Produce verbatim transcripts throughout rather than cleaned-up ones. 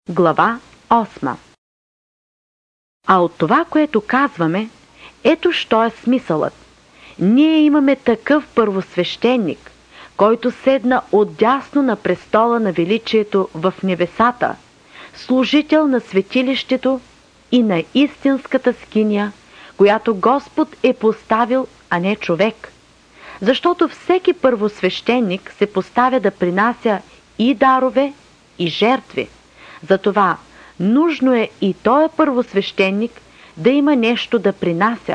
Глава осма. А от това, което казваме, ето що е смисълът. Ние имаме такъв първосвещеник, който седна отдясно на престола на величието в небесата, служител на светилището и на истинската скиния, която Господ е поставил, а не човек. Защото всеки първосвещеник се поставя да принася и дарове, и жертви. Затова нужно е и той първосвещеник да има нещо да принася.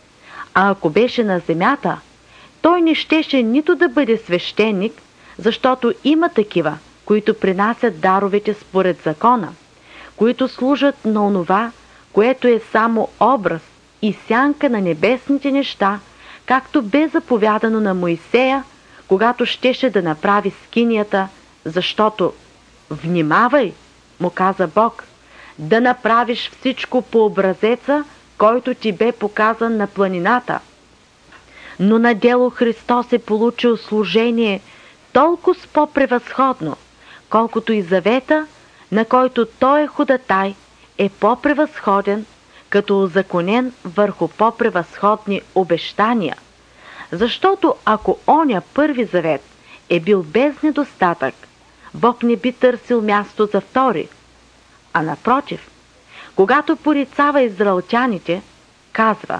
А ако беше на земята, той не щеше нито да бъде свещеник, защото има такива, които принасят даровете според закона, които служат на онова, което е само образ и сянка на небесните неща, както бе заповядано на Моисея, когато щеше да направи скинията, защото внимавай, му каза Бог, да направиш всичко по образеца, който ти бе показан на планината. Но на дело Христос е получил служение толкова по-превъзходно, колкото и завета, на който той е ходатай, е по-превъзходен, като узаконен върху по-превъзходни обещания. Защото ако оня първи завет е бил без недостатък, Бог не би търсил място за втори. А напротив, когато порицава израелтяните, казва: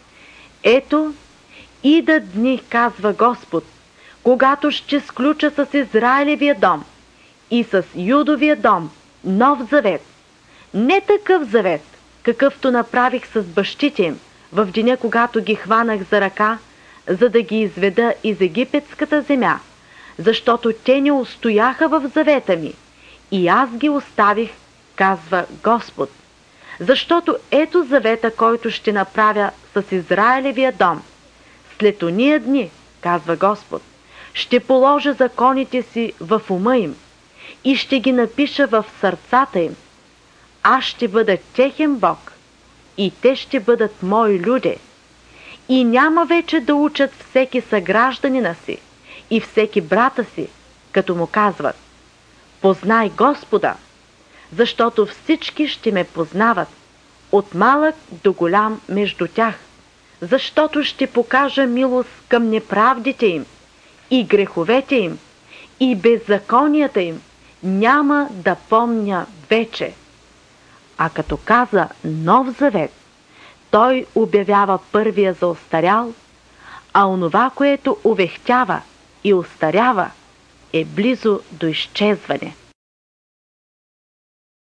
ето, идат дни, казва Господ, когато ще сключа с Израилевия дом и с Юдовия дом нов завет. Не такъв завет, какъвто направих с бащите им в деня, когато ги хванах за ръка, за да ги изведа из египетската земя, защото те не устояха в завета ми, и аз ги оставих, казва Господ. Защото ето завета, който ще направя с Израилевия дом. След ония дни, казва Господ, ще положа законите си в ума им и ще ги напиша в сърцата им. Аз ще бъда техен Бог и те ще бъдат мои люди. И няма вече да учат всеки съгражданина си и всеки брата си, като му казват: познай Господа, защото всички ще ме познават, от малък до голям между тях, защото ще покажа милост към неправдите им и греховете им и беззаконията им няма да помня вече. А като каза нов завет, той обявява първия за остарял, а онова, което увехтява и остарява, е близо до изчезване.